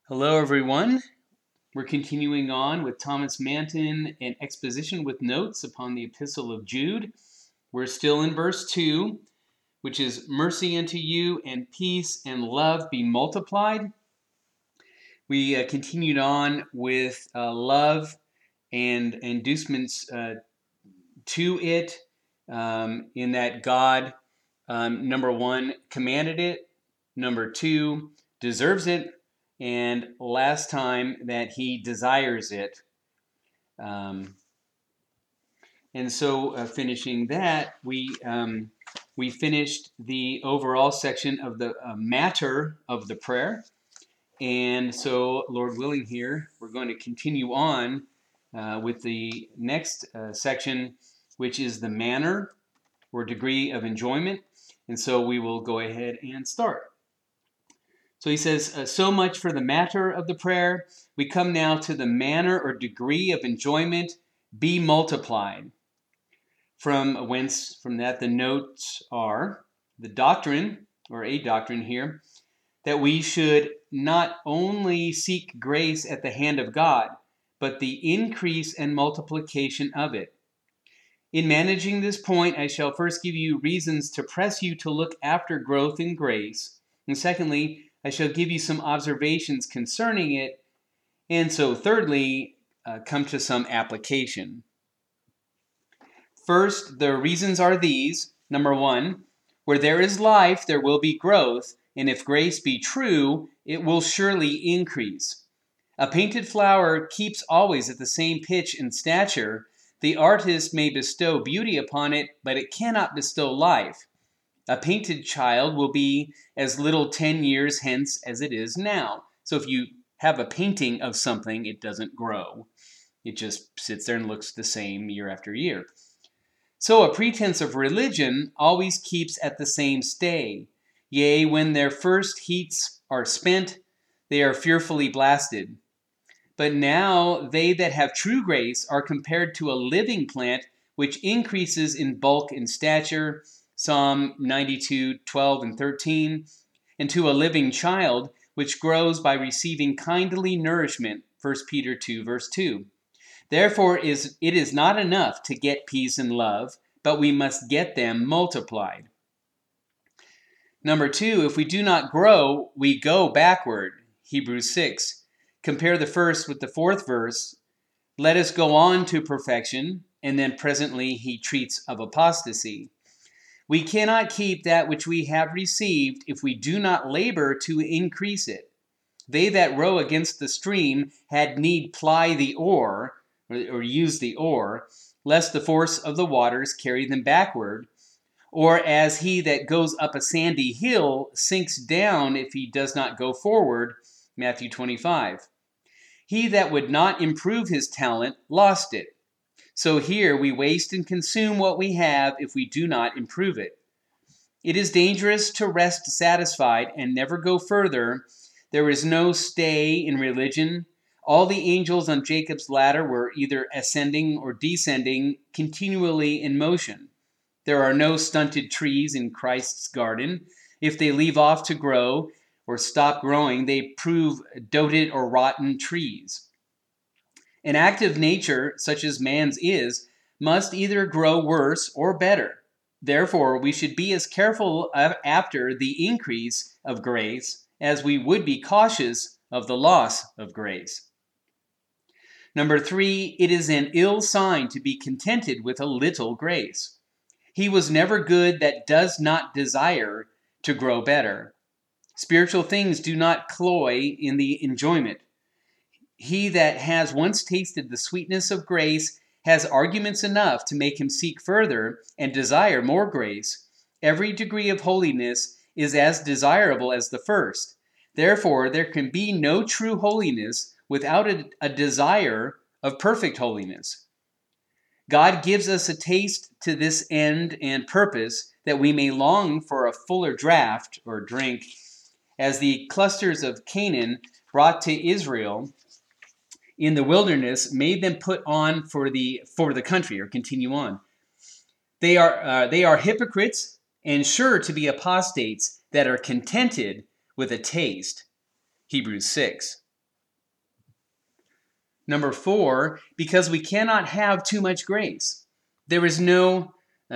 Hello, everyone. We're continuing on with Thomas Manton and Exposition with Notes upon the Epistle of Jude. We're still in verse 2, which is mercy unto you and peace and love be multiplied. We continued on with love and inducements to it, in that God, number one, commanded it, number two, deserves it, and last time that he desires it. And so finishing that, we finished the overall section of the matter of the prayer. And so, Lord willing here, we're going to continue on with the next section, which is the manner or degree of enjoyment. And so we will go ahead and start. So he says, so much for the matter of the prayer. We come now to the manner or degree of enjoyment be multiplied. From that the notes are the doctrine, or a doctrine here, that we should not only seek grace at the hand of God, but the increase and multiplication of it. In managing this point, I shall first give you reasons to press you to look after growth in grace, and secondly, I shall give you some observations concerning it, and so thirdly, come to some application. First, the reasons are these. Number one, where there is life, there will be growth, and if grace be true, it will surely increase. A painted flower keeps always at the same pitch and stature. The artist may bestow beauty upon it, but it cannot bestow life. A painted child will be as little 10 years hence as it is now. So if you have a painting of something, it doesn't grow. It just sits there and looks the same year after year. So a pretense of religion always keeps at the same stay. Yea, when their first heats are spent, they are fearfully blasted. But now they that have true grace are compared to a living plant which increases in bulk and stature, Psalm 92, 12 and 13, and to a living child which grows by receiving kindly nourishment, 1 Peter 2, verse 2. Therefore it is not enough to get peace and love, but we must get them multiplied. Number two, if we do not grow, we go backward, Hebrews 6. Compare the first with the fourth verse. Let us go on to perfection, and then presently he treats of apostasy. We cannot keep that which we have received if we do not labor to increase it. They that row against the stream had need ply the oar, or use the oar, lest the force of the waters carry them backward, or as he that goes up a sandy hill sinks down if he does not go forward, Matthew 25. He that would not improve his talent lost it. So here we waste and consume what we have if we do not improve it. It is dangerous to rest satisfied and never go further. There is no stay in religion. All the angels on Jacob's ladder were either ascending or descending, continually in motion. There are no stunted trees in Christ's garden. If they leave off to grow or stop growing, they prove doted or rotten trees. An active nature, such as man's is, must either grow worse or better. Therefore, we should be as careful after the increase of grace as we would be cautious of the loss of grace. Number three, it is an ill sign to be contented with a little grace. He was never good that does not desire to grow better. Spiritual things do not cloy in the enjoyment. He that has once tasted the sweetness of grace has arguments enough to make him seek further and desire more grace. Every degree of holiness is as desirable as the first. Therefore, there can be no true holiness without a desire of perfect holiness. God gives us a taste to this end and purpose, that we may long for a fuller draught or drink, as the clusters of Canaan brought to Israel in the wilderness made them put on for the country, or continue on. They are hypocrites and sure to be apostates that are contented with a taste. Hebrews 6. Number 4, because we cannot have too much grace. There is no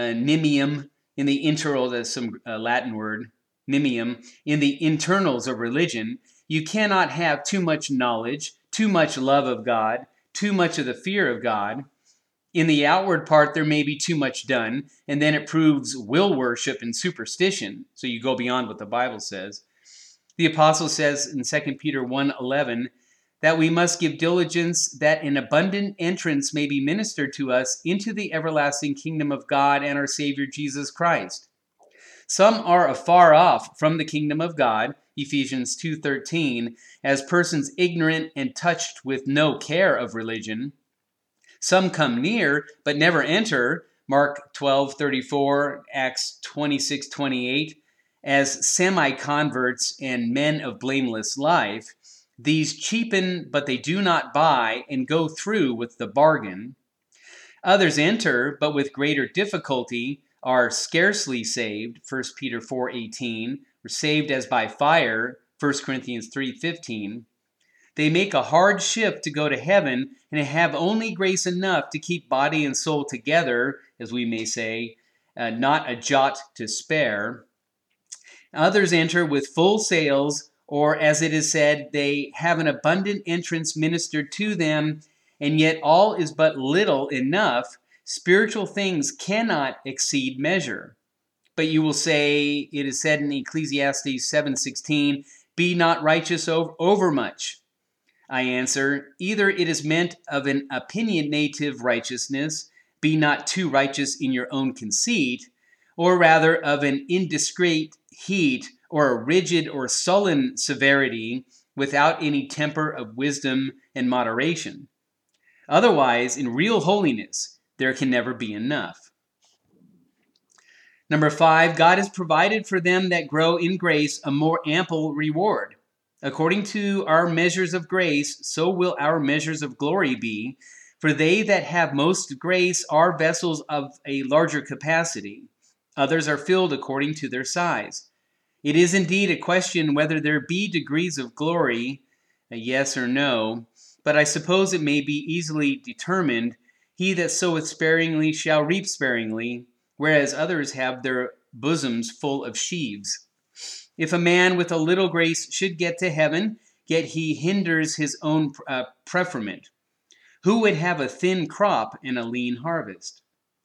nimium in the internal, that's some Latin word, nimium, in the internals of religion. You cannot have too much knowledge, too much love of God, too much of the fear of God. In the outward part, there may be too much done, and then it proves will worship and superstition. So you go beyond what the Bible says. The apostle says in 2 Peter 1:11 that we must give diligence that an abundant entrance may be ministered to us into the everlasting kingdom of God and our Savior Jesus Christ. Some are afar off from the kingdom of God, Ephesians 2:13, as persons ignorant and touched with no care of religion. Some come near but never enter, Mark 12:34, Acts 26:28, as semi-converts and men of blameless life. These cheapen, but they do not buy, and go through with the bargain. Others enter, but with greater difficulty, are scarcely saved, 1 Peter 4:18, or saved as by fire, 1 Corinthians 3:15. They make a hard shift to go to heaven and have only grace enough to keep body and soul together, as we may say, not a jot to spare. Others enter with full sails, or as it is said, they have an abundant entrance ministered to them, and yet all is but little enough. Spiritual things cannot exceed measure. But you will say, it is said in Ecclesiastes 7:16, be not righteous overmuch. I answer, either it is meant of an opinionative righteousness, be not too righteous in your own conceit, or rather of an indiscreet heat, or a rigid or sullen severity, without any temper of wisdom and moderation. Otherwise, in real holiness, there can never be enough. Number 5, God has provided for them that grow in grace a more ample reward. According to our measures of grace, so will our measures of glory be, for they that have most grace are vessels of a larger capacity. Others are filled according to their size. It is indeed a question whether there be degrees of glory, a yes or no, but I suppose it may be easily determined. He that soweth sparingly shall reap sparingly, whereas others have their bosoms full of sheaves. If a man with a little grace should get to heaven, yet he hinders his own preferment, who would have a thin crop and a lean harvest?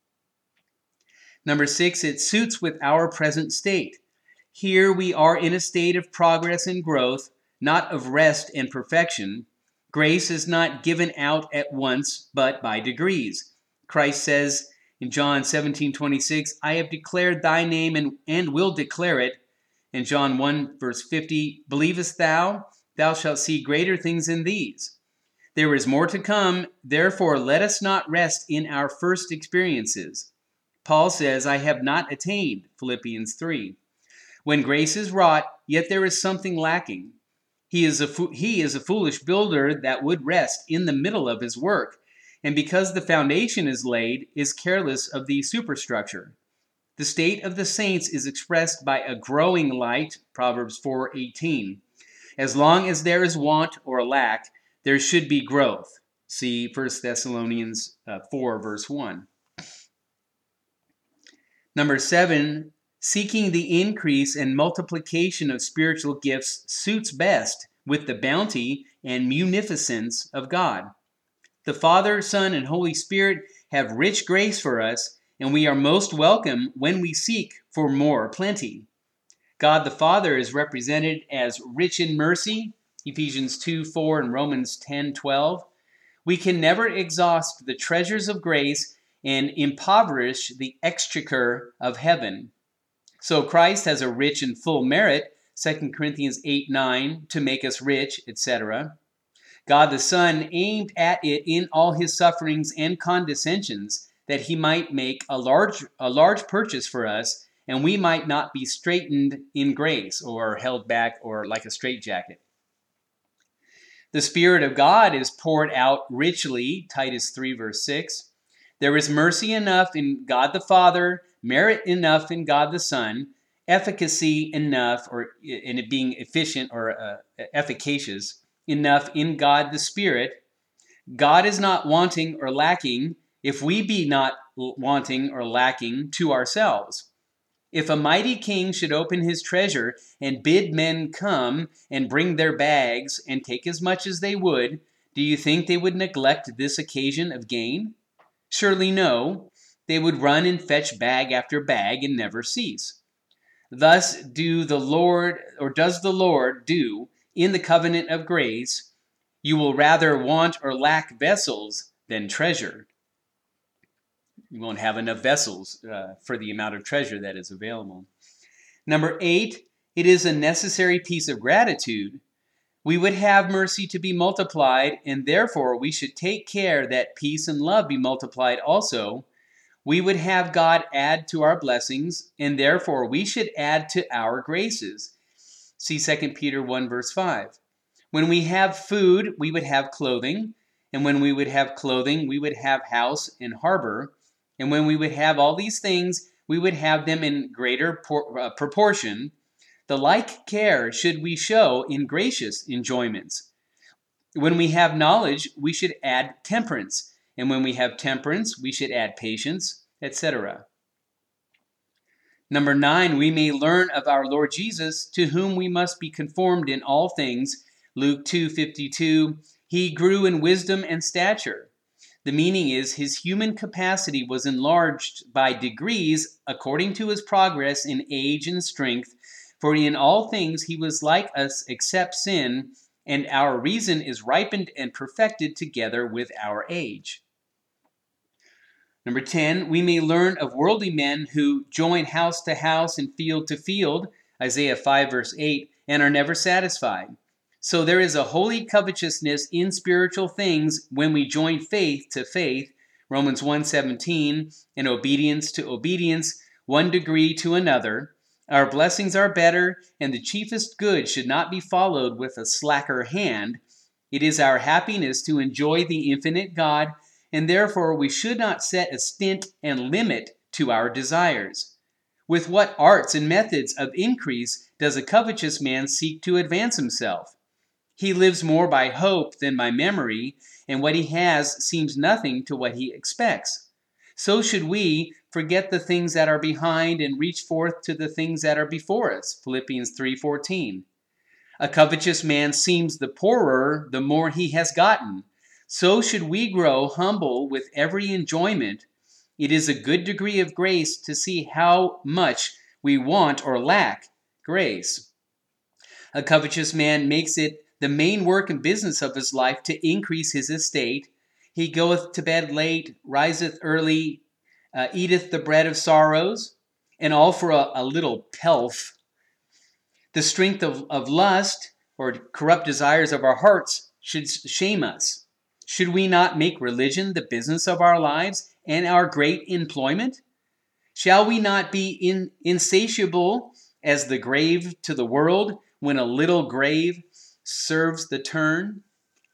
Number 6, it suits with our present state. Here we are in a state of progress and growth, not of rest and perfection. Grace is not given out at once, but by degrees. Christ says in John 17:26, I have declared thy name and will declare it. In John 1, verse 50, believest thou? Thou shalt see greater things than these. There is more to come, therefore let us not rest in our first experiences. Paul says, I have not attained, Philippians 3. When grace is wrought, yet there is something lacking. He is a foolish builder that would rest in the middle of his work, and because the foundation is laid, is careless of the superstructure. The state of the saints is expressed by a growing light, Proverbs 4:18. As long as there is want or lack, there should be growth. See 1 Thessalonians 4, verse 1. Number 7, seeking the increase and multiplication of spiritual gifts suits best with the bounty and munificence of God. The Father, Son, and Holy Spirit have rich grace for us, and we are most welcome when we seek for more plenty. God the Father is represented as rich in mercy, Ephesians 2:4 and Romans 10:12. We can never exhaust the treasures of grace and impoverish the exchequer of heaven. So Christ has a rich and full merit, 2 Corinthians 8:9, to make us rich, etc. God the Son aimed at it in all his sufferings and condescensions, that he might make a large purchase for us, and we might not be straitened in grace, or held back, or like a straitjacket. The Spirit of God is poured out richly, Titus 3, verse 6. There is mercy enough in God the Father, merit enough in God the Son, efficacy enough, or in it being efficient or efficacious enough in God the Spirit. God is not wanting or lacking if we be not wanting or lacking to ourselves. If a mighty king should open his treasure and bid men come and bring their bags and take as much as they would, do you think they would neglect this occasion of gain? Surely no. They would run and fetch bag after bag and never cease. Thus does the Lord do in the covenant of grace. You will rather want or lack vessels than treasure. You won't have enough vessels for the amount of treasure that is available. Number 8, it is a necessary piece of gratitude. We would have mercy to be multiplied, and therefore we should take care that peace and love be multiplied also. We would have God add to our blessings, and therefore we should add to our graces. See 2 Peter 1 verse 5. When we have food, we would have clothing, and when we would have clothing, we would have house and harbor. And when we would have all these things, we would have them in greater proportion. The like care should we show in gracious enjoyments. When we have knowledge, we should add temperance. And when we have temperance, we should add patience, etc. Number 9, we may learn of our Lord Jesus, to whom we must be conformed in all things. Luke 2:52, he grew in wisdom and stature. The meaning is his human capacity was enlarged by degrees according to his progress in age and strength, for in all things he was like us except sin, and our reason is ripened and perfected together with our age. Number 10, we may learn of worldly men who join house to house and field to field, Isaiah 5 verse 8, and are never satisfied. So there is a holy covetousness in spiritual things when we join faith to faith, Romans 1:17, and obedience to obedience, one degree to another. Our blessings are better, and the chiefest good should not be followed with a slacker hand. It is our happiness to enjoy the infinite God, and therefore we should not set a stint and limit to our desires. With what arts and methods of increase does a covetous man seek to advance himself? He lives more by hope than by memory, and what he has seems nothing to what he expects. So should we forget the things that are behind and reach forth to the things that are before us, Philippians 3:14. A covetous man seems the poorer the more he has gotten. So should we grow humble with every enjoyment. It is a good degree of grace to see how much we want or lack grace. A covetous man makes it the main work and business of his life to increase his estate. He goeth to bed late, riseth early, eateth the bread of sorrows, and all for a little pelf. The strength of lust, or corrupt desires of our hearts, should shame us. Should we not make religion the business of our lives and our great employment? Shall we not be insatiable as the grave to the world, when a little grave serves the turn?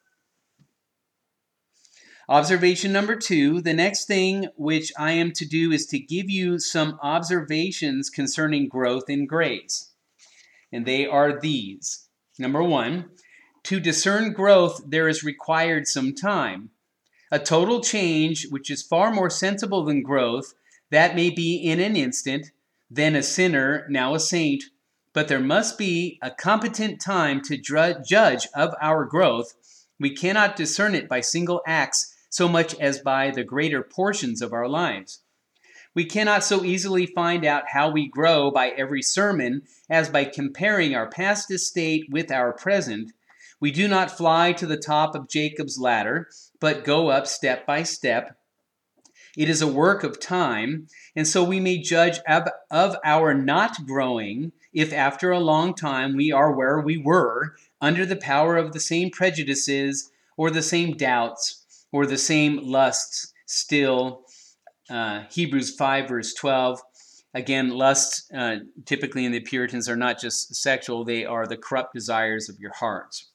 Observation number 2, the next thing which I am to do is to give you some observations concerning growth in grace. And they are these. Number 1, to discern growth there is required some time. A total change, which is far more sensible than growth, that may be in an instant, then a sinner, now a saint, but there must be a competent time to judge of our growth. We cannot discern it by single acts so much as by the greater portions of our lives. We cannot so easily find out how we grow by every sermon as by comparing our past estate with our present. We do not fly to the top of Jacob's ladder, but go up step by step. It is a work of time, and so we may judge of our not growing if after a long time we are where we were, under the power of the same prejudices, or the same doubts, or the same lusts still. Hebrews 5 verse 12. Again, lusts typically in the Puritans are not just sexual, they are the corrupt desires of your hearts.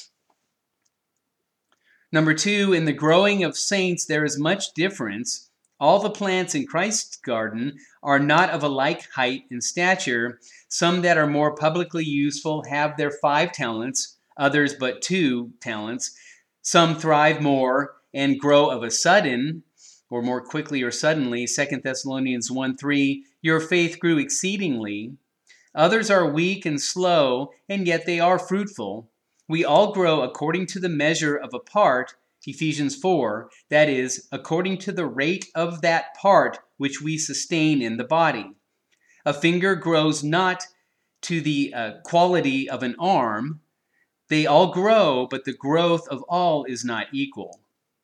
Number 2, in the growing of saints there is much difference. All the plants in Christ's garden are not of a like height and stature. Some that are more publicly useful have their 5 talents, others but 2 talents. Some thrive more and grow of a sudden, or more quickly or suddenly. 2 Thessalonians 1:3, your faith grew exceedingly. Others are weak and slow, and yet they are fruitful. We all grow according to the measure of a part, Ephesians 4, that is, according to the rate of that part which we sustain in the body. A finger grows not to the quality of an arm. They all grow, but the growth of all is not equal.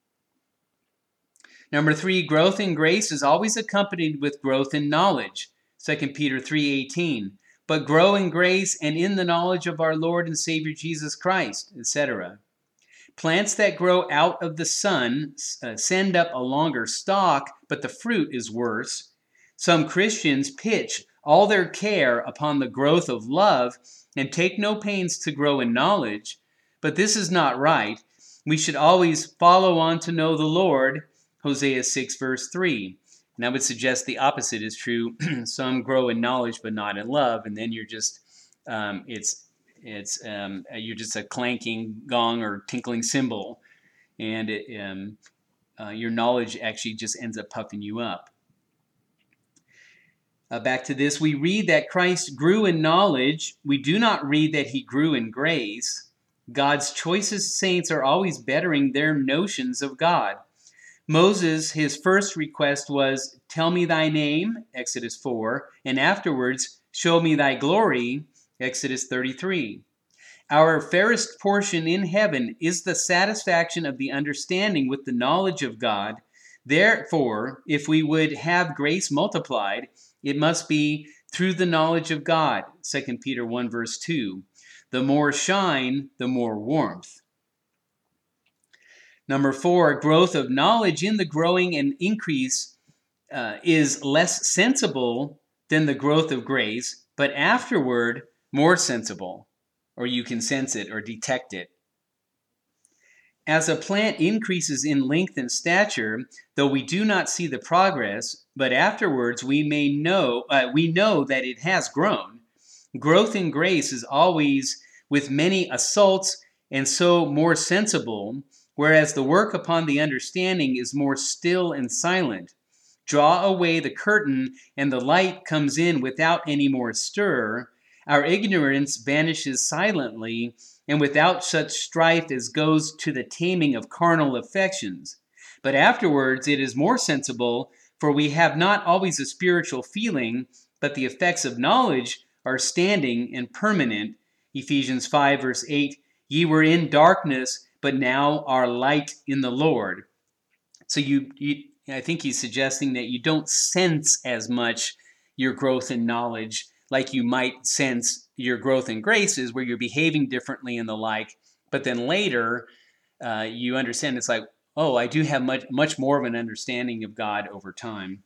Number 3, growth in grace is always accompanied with growth in knowledge, 2 Peter 3:18. But grow in grace and in the knowledge of our Lord and Savior Jesus Christ, etc. Plants that grow out of the sun send up a longer stalk, but the fruit is worse. Some Christians pitch all their care upon the growth of love and take no pains to grow in knowledge, but this is not right. We should always follow on to know the Lord, Hosea 6 verse 3. And I would suggest the opposite is true. Some grow in knowledge but not in love, and then you're just you're just a clanking gong or tinkling cymbal, and your knowledge actually just ends up puffing you up. Back to this, we read that Christ grew in knowledge. We do not read that he grew in grace. God's choicest saints are always bettering their notions of God. Moses, his first request was, tell me thy name, Exodus 4, and afterwards, show me thy glory, Exodus 33. Our fairest portion in heaven is the satisfaction of the understanding with the knowledge of God. Therefore, if we would have grace multiplied, it must be through the knowledge of God, 2 Peter 1 verse 2. The more shine, the more warmth. Number 4, growth of knowledge in the growing and increase is less sensible than the growth of grace, but afterward more sensible, or you can sense it or detect it. As a plant increases in length and stature, though we do not see the progress, but afterwards we know that it has grown. Growth in grace is always with many assaults and so more sensible, whereas the work upon the understanding is more still and silent. Draw away the curtain, and the light comes in without any more stir. Our ignorance vanishes silently, and without such strife as goes to the taming of carnal affections. But afterwards it is more sensible, for we have not always a spiritual feeling, but the effects of knowledge are standing and permanent. Ephesians 5 verse 8, ye were in darkness, but now are light in the Lord. So I think he's suggesting that you don't sense as much your growth in knowledge like you might sense your growth in graces, where you're behaving differently and the like. But then later, you understand it's like, oh, I do have much more of an understanding of God over time.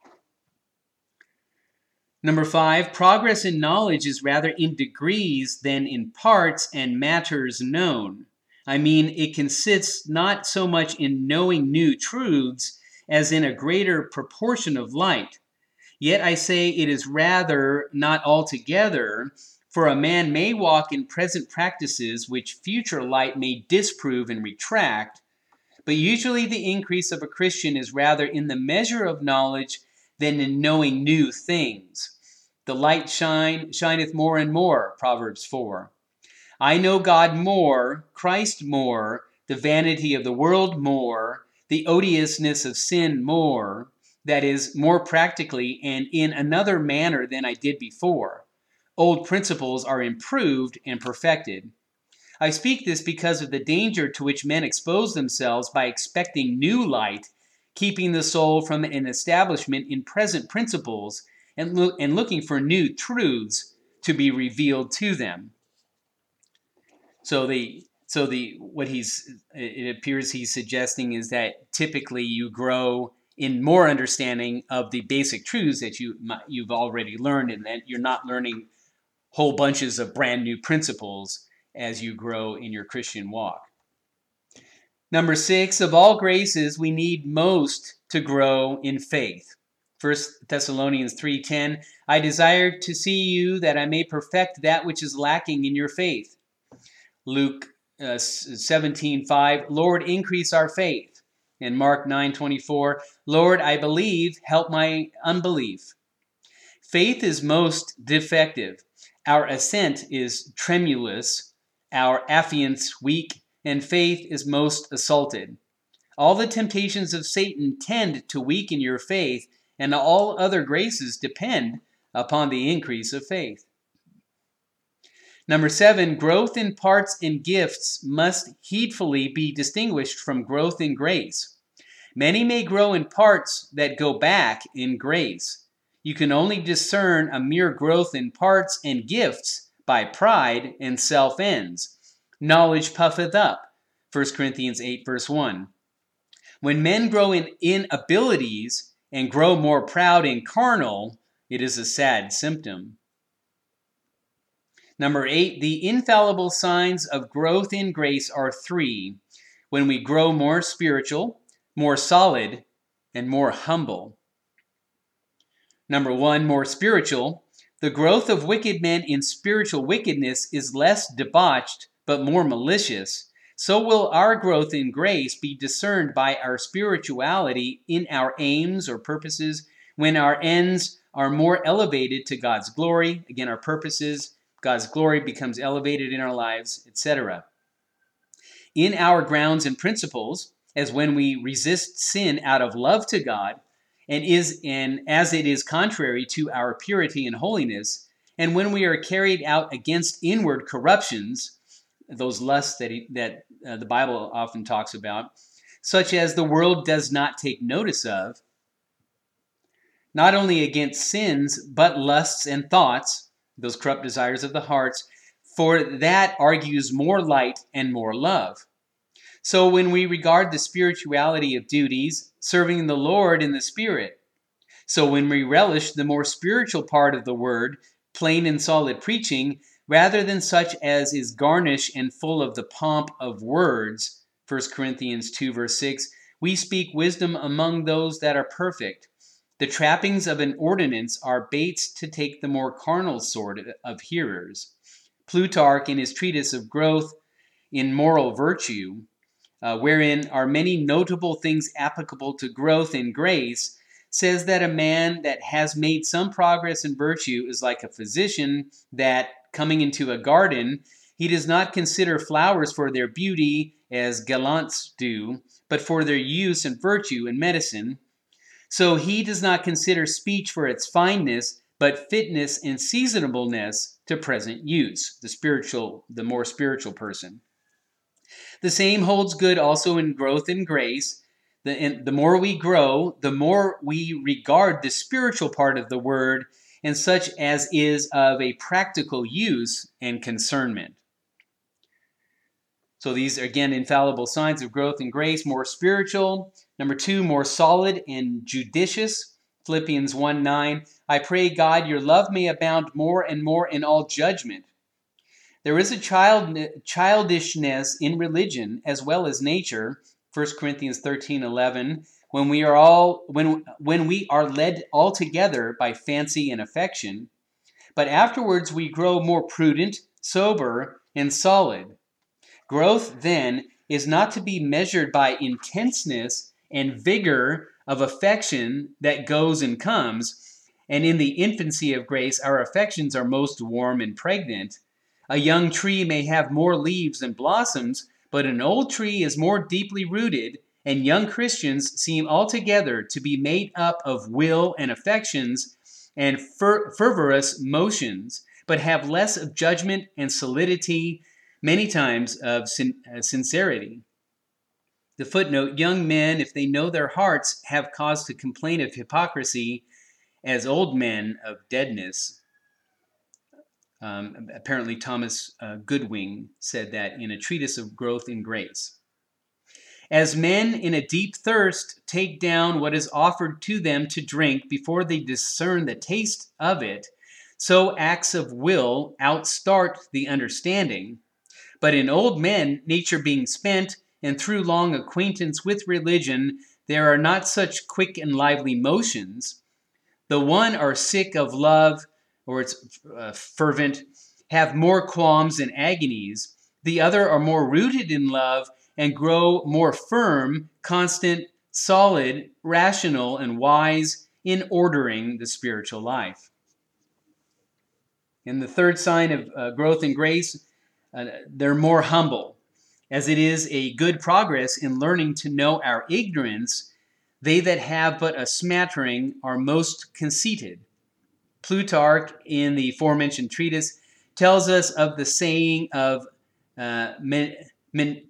Number 5, progress in knowledge is rather in degrees than in parts and matters known. I mean, it consists not so much in knowing new truths as in a greater proportion of light. Yet I say it is rather not altogether, for a man may walk in present practices which future light may disprove and retract, but usually the increase of a Christian is rather in the measure of knowledge than in knowing new things. The light shineth more and more, Proverbs 4. I know God more, Christ more, the vanity of the world more, the odiousness of sin more, that is, more practically and in another manner than I did before. Old principles are improved and perfected. I speak this because of the danger to which men expose themselves by expecting new light, keeping the soul from an establishment in present principles, and looking for new truths to be revealed to them. It appears he's suggesting is that typically you grow in more understanding of the basic truths that you've already learned, and that you're not learning whole bunches of brand new principles as you grow in your Christian walk. Number 6, of all graces, we need most to grow in faith. 1 Thessalonians 3:10, I desire to see you that I may perfect that which is lacking in your faith. Luke 17:5, Lord, increase our faith. And Mark 9:24, Lord, I believe, help my unbelief. Faith is most defective. Our assent is tremulous, our affiance weak, and faith is most assaulted. All the temptations of Satan tend to weaken your faith, and all other graces depend upon the increase of faith. Number 7, growth in parts and gifts must heedfully be distinguished from growth in grace. Many may grow in parts that go back in grace. You can only discern a mere growth in parts and gifts by pride and self-ends. Knowledge puffeth up, 1 Corinthians 8, verse 1. When men grow in abilities and grow more proud and carnal, it is a sad symptom. Number 8, the infallible signs of growth in grace are 3. When we grow more spiritual, more solid, and more humble. Number 1, more spiritual. The growth of wicked men in spiritual wickedness is less debauched, but more malicious. So will our growth in grace be discerned by our spirituality in our aims or purposes, when our ends are more elevated to God's glory. Again, our purposes, God's glory becomes elevated in our lives, etc. In our grounds and principles, as when we resist sin out of love to God, and as it is contrary to our purity and holiness, and when we are carried out against inward corruptions, those lusts that the Bible often talks about, such as the world does not take notice of, not only against sins, but lusts and thoughts, those corrupt desires of the hearts, for that argues more light and more love. So when we regard the spirituality of duties, serving the Lord in the Spirit, so when we relish the more spiritual part of the word, plain and solid preaching, rather than such as is garnish and full of the pomp of words, 1 Corinthians 2 verse 6, we speak wisdom among those that are perfect. The trappings of an ordinance are baits to take the more carnal sort of hearers. Plutarch, in his treatise of growth in moral virtue, wherein are many notable things applicable to growth in grace, says that a man that has made some progress in virtue is like a physician that, coming into a garden, he does not consider flowers for their beauty as gallants do, but for their use and virtue in medicine. So he does not consider speech for its fineness, but fitness and seasonableness to present use, the more spiritual person. The same holds good also in growth in grace. The more we grow, the more we regard the spiritual part of the word and such as is of a practical use and concernment. So these are, again, infallible signs of growth in grace, more spiritual. Number 2, more solid and judicious. Philippians 1:9, I pray God your love may abound more and more in all judgment. There is a childishness in religion as well as nature, 1 Corinthians 13:11, when we are led altogether by fancy and affection, but afterwards we grow more prudent, sober, and solid. Growth, then, is not to be measured by intenseness and vigor of affection that goes and comes, and in the infancy of grace our affections are most warm and pregnant. A young tree may have more leaves and blossoms, but an old tree is more deeply rooted, and young Christians seem altogether to be made up of will and affections and fervorous motions, but have less of judgment and solidity, many times of sincerity. The footnote, young men, if they know their hearts, have cause to complain of hypocrisy, as old men of deadness. Apparently Thomas Goodwin said that in a treatise of growth in grace. As men in a deep thirst take down what is offered to them to drink before they discern the taste of it, so acts of will outstart the understanding. But in old men, nature being spent, and through long acquaintance with religion, there are not such quick and lively motions. The one are sick of love, or it's fervent, have more qualms and agonies, The other are more rooted in love and grow more firm, constant, solid, rational, and wise in ordering the spiritual life. And the third sign of growth in grace, they're more humble. As it is a good progress in learning to know our ignorance, they that have but a smattering are most conceited. Plutarch, in the aforementioned treatise, tells us of the saying of Menedmus,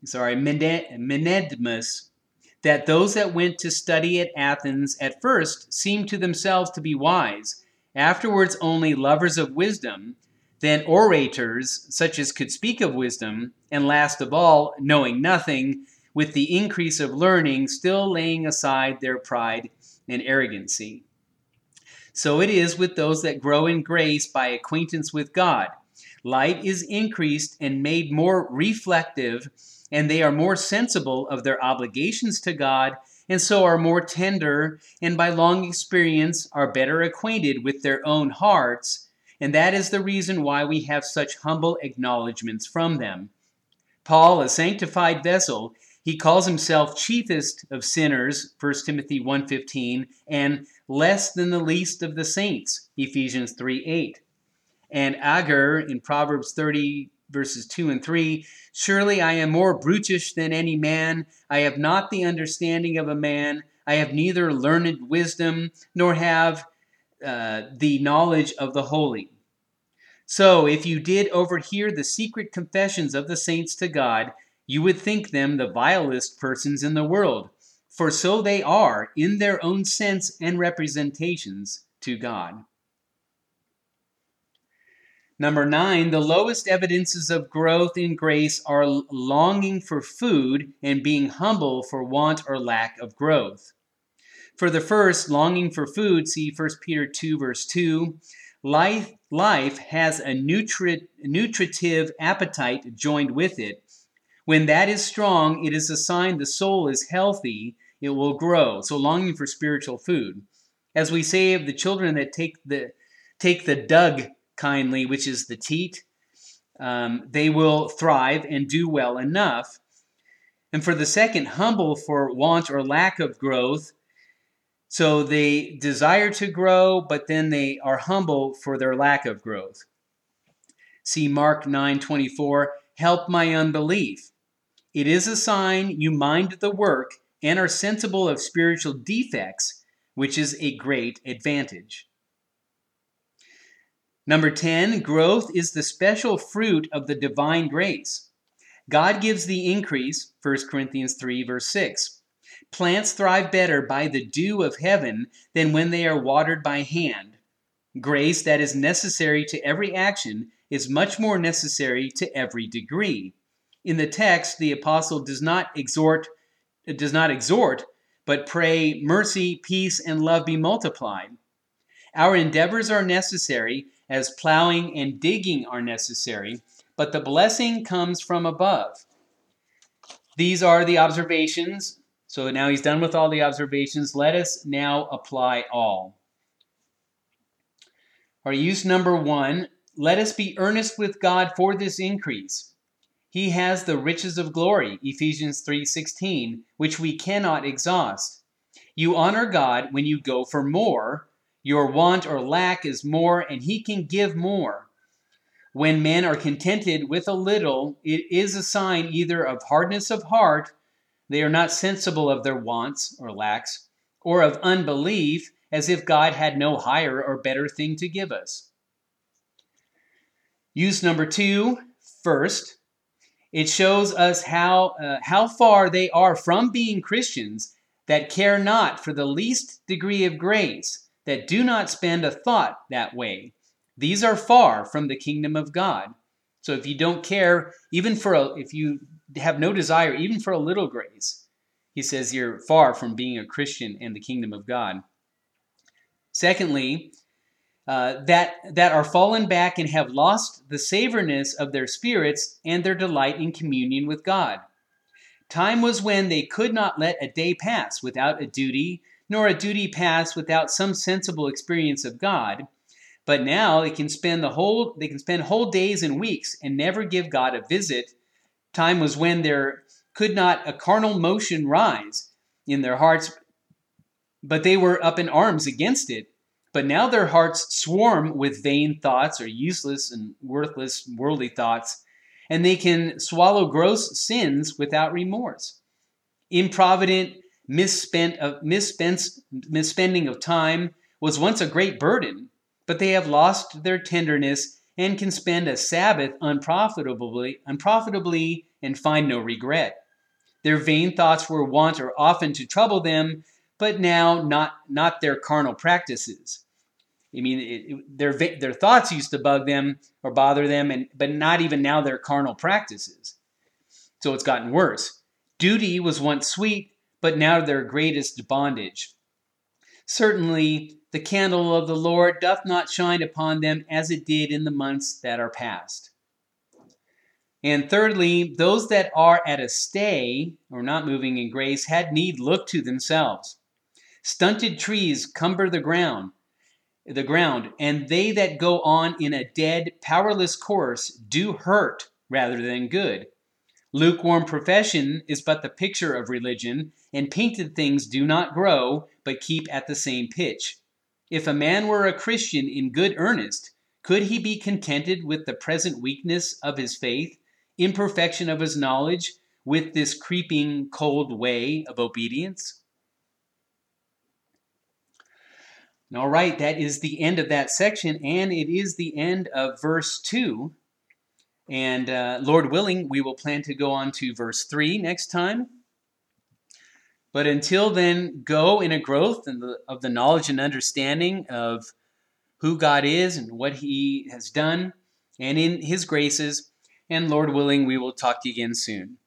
that those that went to study at Athens at first seemed to themselves to be wise, afterwards only lovers of wisdom, then orators, such as could speak of wisdom, and last of all, knowing nothing, with the increase of learning, still laying aside their pride and arrogancy. So it is with those that grow in grace by acquaintance with God. Light is increased and made more reflective, and they are more sensible of their obligations to God, and so are more tender, and by long experience are better acquainted with their own hearts, and that is the reason why we have such humble acknowledgments from them. Paul, a sanctified vessel, he calls himself chiefest of sinners, 1 Timothy 1:15, and less than the least of the saints, Ephesians 3:8. And Agur, in Proverbs 30, verses 2 and 3, surely I am more brutish than any man. I have not the understanding of a man. I have neither learned wisdom, nor have the knowledge of the holy. So, if you did overhear the secret confessions of the saints to God, you would think them the vilest persons in the world, for so they are in their own sense and representations to God. Number 9, the lowest evidences of growth in grace are longing for food and being humble for want or lack of growth. For the first, longing for food, see 1 Peter 2, verse 2. Life has a nutritive appetite joined with it. When that is strong, it is a sign the soul is healthy, it will grow. So longing for spiritual food. As we say of the children that take the dug kindly, which is the teat, they will thrive and do well enough. And for the second, humble for want or lack of growth. So they desire to grow, but then they are humble for their lack of growth. See Mark 9:24, help my unbelief. It is a sign you mind the work and are sensible of spiritual defects, which is a great advantage. Number 10, growth is the special fruit of the divine grace. God gives the increase, 1 Corinthians 3, verse 6. Plants thrive better by the dew of heaven than when they are watered by hand. Grace that is necessary to every action is much more necessary to every degree. In the text, the apostle does not exhort, but pray, mercy, peace, and love be multiplied. Our endeavors are necessary, as plowing and digging are necessary, but the blessing comes from above. These are the observations. So now he's done with all the observations. Let us now apply all. Our use number 1, let us be earnest with God for this increase. He has the riches of glory, Ephesians 3:16, which we cannot exhaust. You honor God when you go for more. Your want or lack is more, and he can give more. When men are contented with a little, it is a sign either of hardness of heart, they are not sensible of their wants or lacks, or of unbelief, as if God had no higher or better thing to give us. Use number 2, first, it shows us how far they are from being Christians that care not for the least degree of grace, that do not spend a thought that way. These are far from the kingdom of God. So if you don't care, if you have no desire, even for a little grace, he says you're far from being a Christian in the kingdom of God. Secondly, that are fallen back and have lost the savoriness of their spirits and their delight in communion with God. Time was when they could not let a day pass without a duty, nor a duty pass without some sensible experience of God. But now they can spend whole days and weeks and never give God a visit. Time was when there could not a carnal motion rise in their hearts, but they were up in arms against it. But now their hearts swarm with vain thoughts or useless and worthless worldly thoughts, and they can swallow gross sins without remorse. Improvident misspending of time was once a great burden, but they have lost their tenderness and can spend a Sabbath unprofitably and find no regret. Their vain thoughts were wont or often to trouble them, but now not their carnal practices. I mean, their thoughts used to bug them or bother them, but not even now their carnal practices. So it's gotten worse. Duty was once sweet, but now their greatest bondage. Certainly, the candle of the Lord doth not shine upon them as it did in the months that are past. And thirdly, those that are at a stay, or not moving in grace, had need look to themselves. Stunted trees cumber the ground, and they that go on in a dead, powerless course do hurt rather than good. Lukewarm profession is but the picture of religion, and painted things do not grow, but keep at the same pitch. If a man were a Christian in good earnest, could he be contented with the present weakness of his faith, imperfection of his knowledge, with this creeping, cold way of obedience? All right, that is the end of that section, and it is the end of verse 2. And Lord willing, we will plan to go on to verse 3 next time. But until then, go in a growth of the knowledge and understanding of who God is and what He has done, and in His graces. And Lord willing, we will talk to you again soon.